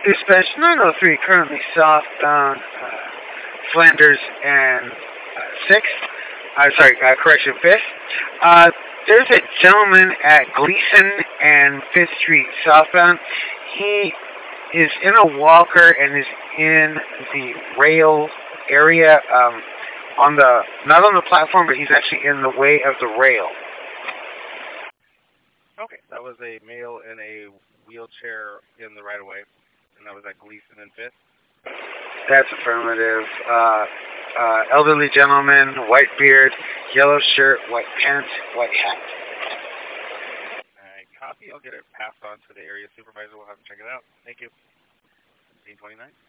Dispatch 903, currently southbound Flanders and 6th. Correction, 5th. There's a gentleman at Gleason and 5th Street southbound. He is in a walker and is in the rail area, not on the platform, but he's actually in the way of the rail. Okay, that was a male in a wheelchair in the right-of-way, and that was at Gleason and 5th? That's affirmative. Elderly gentleman, white beard, yellow shirt, white pants, white hat. Alright, copy. I'll get it passed on to the area supervisor. We'll have to check it out. Thank you. 1829.